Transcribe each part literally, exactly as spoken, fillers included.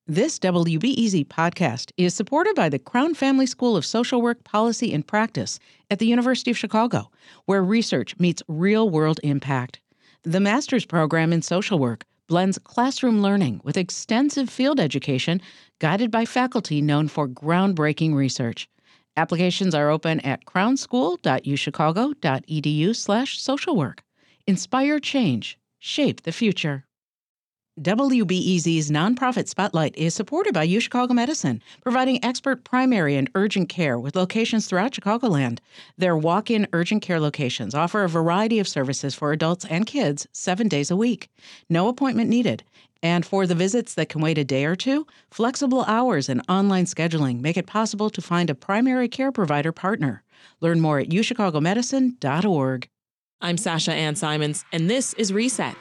This W B E Z podcast is supported by the Crown Family School of Social Work, Policy, and Practice at the University of Chicago, where research meets real-world impact. The master's program in social work blends classroom learning with extensive field education guided by faculty known for groundbreaking research. Applications are open at crownschool.uchicago.edu slash social work. Inspire change. Shape the future. W B E Z's Nonprofit Spotlight is supported by UChicago Medicine, providing expert primary and urgent care with locations throughout Chicagoland. Their walk-in urgent care locations offer a variety of services for adults and kids seven days a week. No appointment needed. And for the visits that can wait a day or two, flexible hours and online scheduling make it possible to find a primary care provider partner. Learn more at u chicago medicine dot org. I'm Sasha Ann Simons, and this is Reset.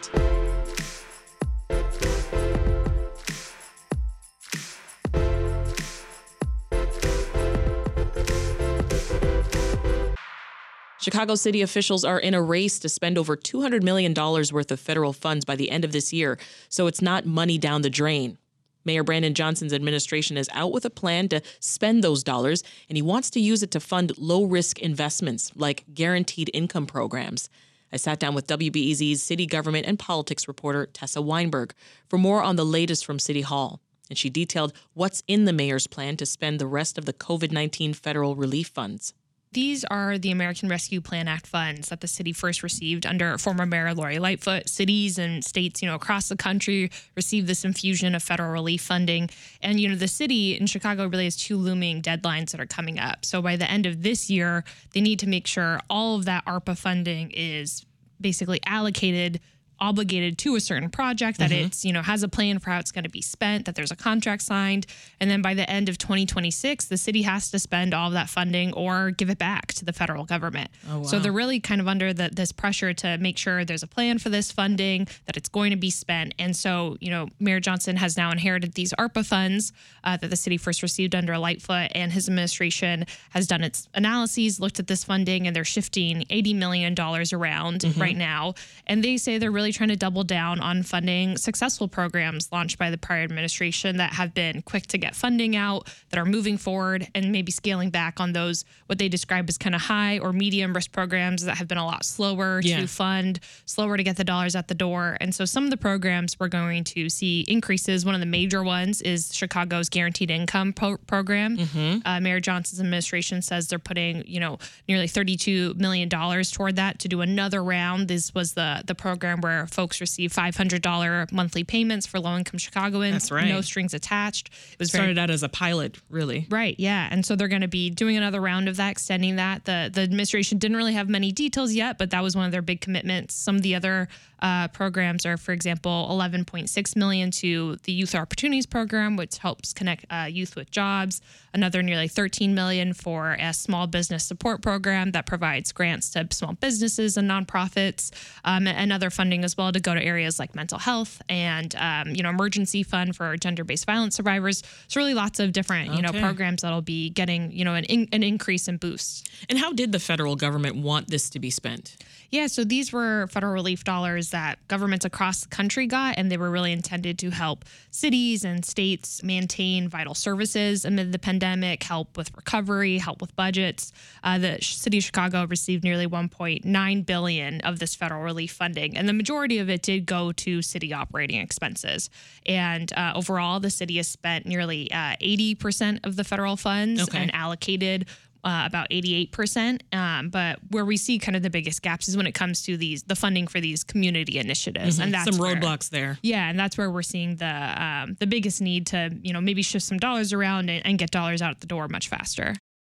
Chicago city officials are in a race to spend over two hundred million dollars worth of federal funds by the end of this year, so it's not money down the drain. Mayor Brandon Johnson's administration is out with a plan to spend those dollars, and he wants to use it to fund low-risk investments like guaranteed income programs. I sat down with W B E Z's city government and politics reporter Tessa Weinberg for more on the latest from City Hall, and she detailed what's in the mayor's plan to spend the rest of the COVID nineteen federal relief funds. These are the American Rescue Plan Act funds that the city first received under former Mayor Lori Lightfoot. Cities and states, you know, across the country received this infusion of federal relief funding. And, you know, the city in Chicago really has two looming deadlines that are coming up. So by the end of this year, they need to make sure all of that ARPA funding is basically allocated, obligated to a certain project, that mm-hmm. it's, you know, has a plan for how it's going to be spent, that there's a contract signed. And then by the end of twenty twenty-six, the city has to spend all of that funding or give it back to the federal government. Oh, wow. So they're really kind of under the, this pressure to make sure there's a plan for this funding, that it's going to be spent. And so, you know, Mayor Johnson has now inherited these ARPA funds uh, that the city first received under Lightfoot, and his administration has done its analyses, looked at this funding, and they're shifting eighty million dollars around mm-hmm. right now. And they say they're really trying to double down on funding successful programs launched by the prior administration that have been quick to get funding out, that are moving forward, and maybe scaling back on those, what they describe as kind of high or medium risk programs that have been a lot slower yeah. to fund, slower to get the dollars at the door. And so some of the programs we're going to see increases. One of the major ones is Chicago's Guaranteed Income pro- Program. Mm-hmm. Uh, Mayor Johnson's administration says they're putting, you know, nearly thirty-two million dollars toward that to do another round. This was the the program where folks receive five hundred dollars monthly payments for low-income Chicagoans. That's right. No strings attached. It was started very, out as a pilot, really. Right, yeah. And so they're going to be doing another round of that, extending that. The the administration didn't really have many details yet, but that was one of their big commitments. Some of the other uh, programs are, for example, eleven point six million dollars to the Youth Opportunities Program, which helps connect uh, youth with jobs. Another nearly thirteen million dollars for a small business support program that provides grants to small businesses and nonprofits, um, and other funding as well to go to areas like mental health and, um, you know, emergency fund for gender-based violence survivors. So really lots of different, you okay. know, programs that'll be getting, you know, an, in, an increase in boost. And how did the federal government want this to be spent? Yeah, so these were federal relief dollars that governments across the country got, and they were really intended to help cities and states maintain vital services amid the pandemic, help with recovery, help with budgets. Uh, the city of Chicago received nearly one point nine billion dollars of this federal relief funding, and the majority of it did go to city operating expenses. And uh, overall, the city has spent nearly uh, eighty percent of the federal funds okay. and allocated Uh, about eighty-eight percent. Um, but where we see kind of the biggest gaps is when it comes to these the funding for these community initiatives. Mm-hmm. And that's some where, roadblocks there. Yeah, and that's where we're seeing the um, the biggest need to, you know, maybe shift some dollars around and, and get dollars out the door much faster.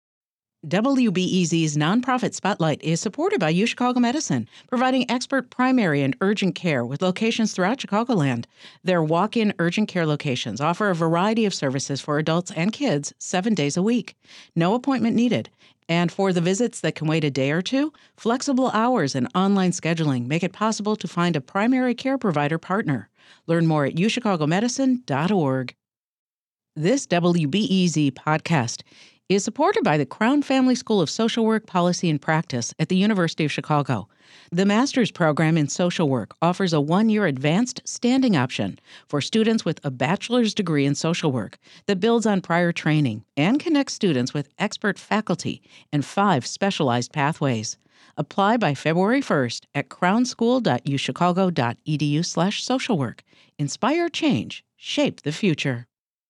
W B E Z's Nonprofit Spotlight is supported by UChicago Medicine, providing expert primary and urgent care with locations throughout Chicagoland. Their walk-in urgent care locations offer a variety of services for adults and kids seven days a week. No appointment needed. And for the visits that can wait a day or two, flexible hours and online scheduling make it possible to find a primary care provider partner. Learn more at u chicago medicine dot org. This W B E Z podcast is supported by the Crown Family School of Social Work, Policy, and Practice at the University of Chicago. The master's program in social work offers a one-year advanced standing option for students with a bachelor's degree in social work that builds on prior training and connects students with expert faculty and five specialized pathways. Apply by February first at crownschool.uchicago.edu slash social work. Inspire change. Shape the future.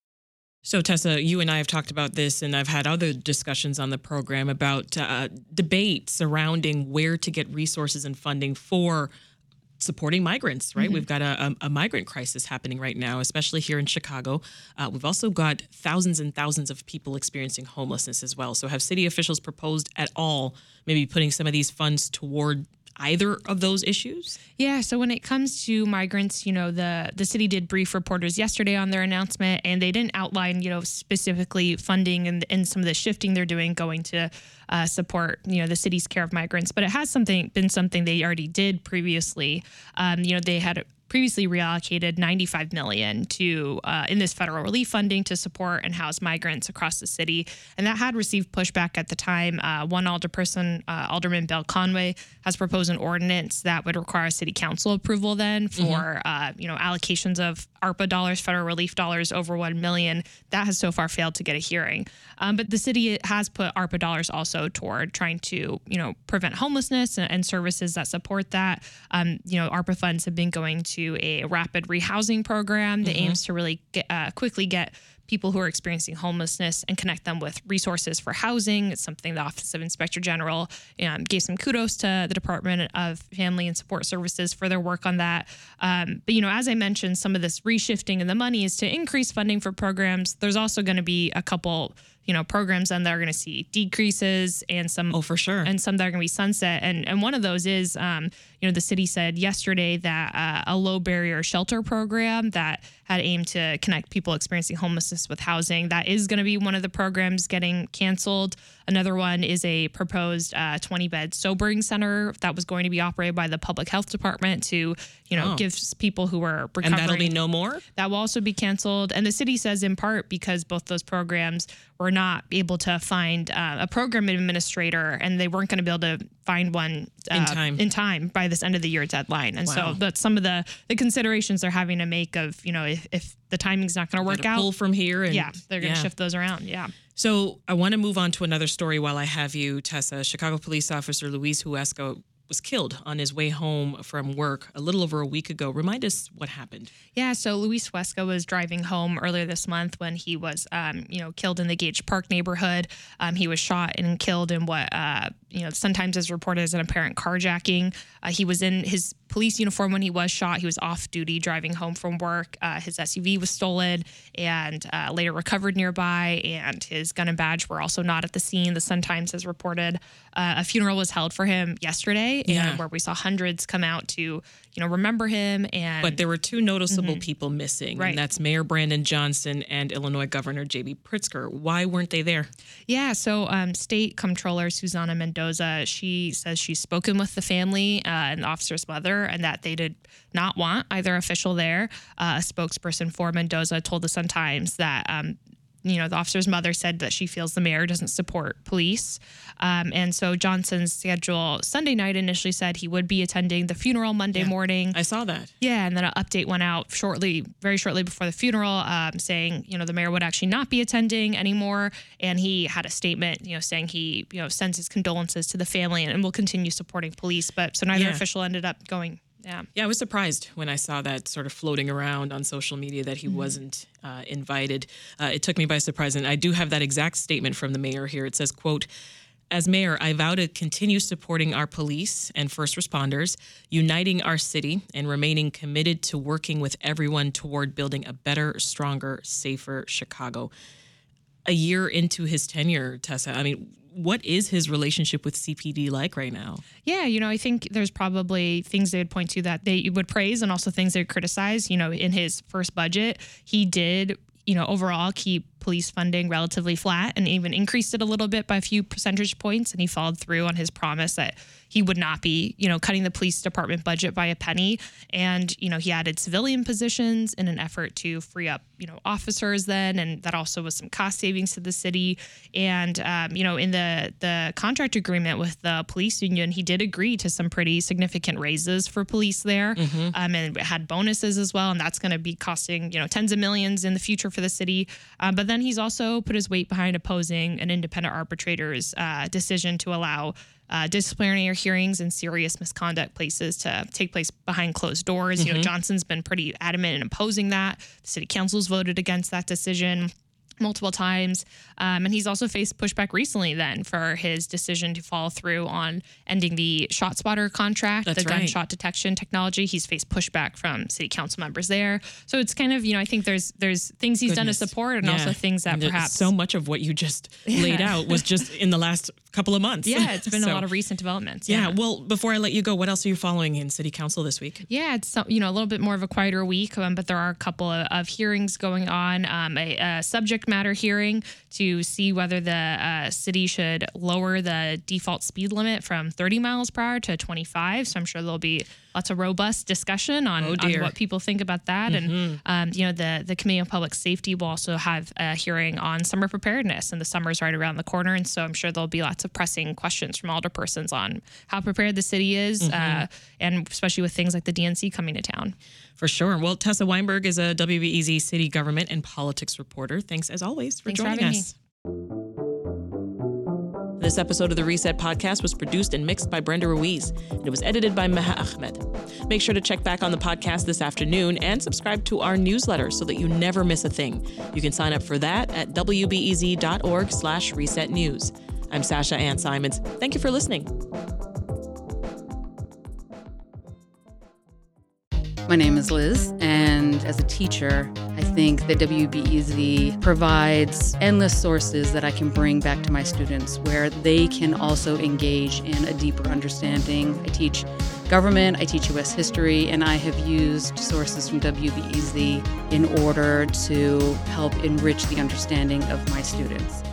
So, Tessa, you and I have talked about this, and I've had other discussions on the program about uh, debate surrounding where to get resources and funding for supporting migrants, right? Mm-hmm. We've got a, a, a migrant crisis happening right now, especially here in Chicago. Uh, we've also got thousands and thousands of people experiencing homelessness as well. So have city officials proposed at all maybe putting some of these funds toward either of those issues? Yeah, so when it comes to migrants, you know, the the city did brief reporters yesterday on their announcement, and they didn't outline, you know, specifically funding and, and some of the shifting they're doing going to uh, support, you know, the city's care of migrants. But it has something been something they already did previously. Um, you know, they had previously reallocated ninety-five million dollars to uh, in this federal relief funding to support and house migrants across the city, and that had received pushback at the time. Uh, one alderperson, uh, Alderman Bill Conway, has proposed an ordinance that would require city council approval then for mm-hmm. uh, you know allocations of ARPA dollars, federal relief dollars over one million dollars. That has so far failed to get a hearing. Um, but the city has put ARPA dollars also toward trying to you know prevent homelessness and, and services that support that. Um, you know, ARPA funds have been going to a rapid rehousing program that mm-hmm. aims to really get, uh, quickly get people who are experiencing homelessness and connect them with resources for housing. It's something the Office of Inspector General um, gave some kudos to the Department of Family and Support Services for their work on that. Um, but, you know, as I mentioned, some of this reshifting of the money is to increase funding for programs. There's also going to be a couple you know, programs then that are going to see decreases and some, oh, for sure. and some that are going to be sunset. And, and one of those is, um, you know, the city said yesterday that uh, a low barrier shelter program that had aimed to connect people experiencing homelessness with housing, that is going to be one of the programs getting canceled. Another one is a proposed uh, twenty bed sobering center that was going to be operated by the public health department to, you know, oh. give people who are recovering. And that'll be no more? That will also be canceled. And the city says in part because both those programs were not able to find uh, a program administrator, and they weren't going to be able to find one uh, in time in time by this end of the year deadline. And wow. so that's some of the, the considerations they're having to make of, you know, if, if the timing's not going to work out. Pull from here. And, yeah, they're going to yeah. shift those around. Yeah. So I want to move on to another story while I have you, Tessa. Chicago police officer Luis Huesca was killed on his way home from work a little over a week ago. Remind us what happened. Yeah, so Luis Huesca was driving home earlier this month when he was, um, you know, killed in the Gage Park neighborhood. Um, he was shot and killed in what, uh, you know, sometimes is reported as an apparent carjacking. Uh, he was in his police uniform when he was shot. He was off duty driving home from work. Uh, his S U V was stolen and uh, later recovered nearby, and his gun and badge were also not at the scene. The Sun-Times has reported uh, a funeral was held for him yesterday, yeah. and where we saw hundreds come out to, you know, remember him. And but there were two noticeable mm-hmm. people missing, right. and that's Mayor Brandon Johnson and Illinois Governor J B Pritzker. Why weren't they there? Yeah, so um, State Comptroller Susana Mendoza, she says she's spoken with the family uh, and the officer's mother, and that they did not want either official there. Uh, a spokesperson for Mendoza told the Sun-Times that um, you know, the officer's mother said that she feels the mayor doesn't support police. Um, and so Johnson's schedule Sunday night initially said he would be attending the funeral Monday yeah, morning. I saw that. Yeah. And then an update went out shortly, very shortly before the funeral, um, saying, you know, the mayor would actually not be attending anymore. And he had a statement, you know, saying he, you know, sends his condolences to the family and, and will continue supporting police. But so neither yeah. official ended up going. Yeah. Yeah, I was surprised when I saw that sort of floating around on social media that he mm-hmm. wasn't uh, invited. Uh, it took me by surprise. And I do have that exact statement from the mayor here. It says, quote, "As mayor, I vow to continue supporting our police and first responders, uniting our city, and remaining committed to working with everyone toward building a better, stronger, safer Chicago." A year into his tenure, Tessa, I mean, what is his relationship with C P D like right now? Yeah, you know, I think there's probably things they would point to that they would praise and also things they would criticize. You know, in his first budget, he did, you know, overall keep police funding relatively flat and even increased it a little bit by a few percentage points. And he followed through on his promise that he would not be, you know, cutting the police department budget by a penny. And, you know, he added civilian positions in an effort to free up, you know, officers then. And that also was some cost savings to the city. And, um, you know, in the, the contract agreement with the police union, he did agree to some pretty significant raises for police there. Mm-hmm. Um, and it had bonuses as well. And that's going to be costing, you know, tens of millions in the future for the city. Uh, but then he's also put his weight behind opposing an independent arbitrator's uh, decision to allow Uh, disciplinary hearings and serious misconduct places to take place behind closed doors. Mm-hmm. You know, Johnson's been pretty adamant in opposing that. The city council's voted against that decision multiple times. Um, and he's also faced pushback recently then for his decision to follow through on ending the ShotSpotter contract, That's the right. gunshot detection technology. He's faced pushback from city council members there. So it's kind of, you know, I think there's there's things he's Goodness. done to support and Yeah. also things that And perhaps... so much of what you just laid Yeah. out was just in the last couple of months. Yeah, it's been So, a lot of recent developments. Yeah. Yeah. Well, before I let you go, what else are you following in city council this week? Yeah, it's some- you know a little bit more of a quieter week, um, but there are a couple of, of hearings going on. Um, a, a subject matter hearing to see whether the uh, city should lower the default speed limit from thirty miles per hour to twenty-five. So I'm sure there'll be lots of robust discussion on, Oh, on dear. what people think about that. Mm-hmm. And um, you know the the Committee on Public Safety will also have a hearing on summer preparedness, and the summer's right around the corner, and so I'm sure there'll be lots of pressing questions from alderpersons on how prepared the city is, Mm-hmm. uh, and especially with things like the D N C coming to town. For sure. Well, Tessa Weinberg is a W B E Z city government and politics reporter. Thanks as always for Thanks for joining having us. This episode of the Reset Podcast was produced and mixed by Brenda Ruiz, and it was edited by Meha Ahmed. Make sure to check back on the podcast this afternoon and subscribe to our newsletter so that you never miss a thing. You can sign up for that at w b e z dot org slash reset news. I'm Sasha Ann Simons. Thank you for listening. My name is Liz, and as a teacher, I think that W B E Z provides endless sources that I can bring back to my students where they can also engage in a deeper understanding. I teach government, I teach U S history, and I have used sources from W B E Z in order to help enrich the understanding of my students.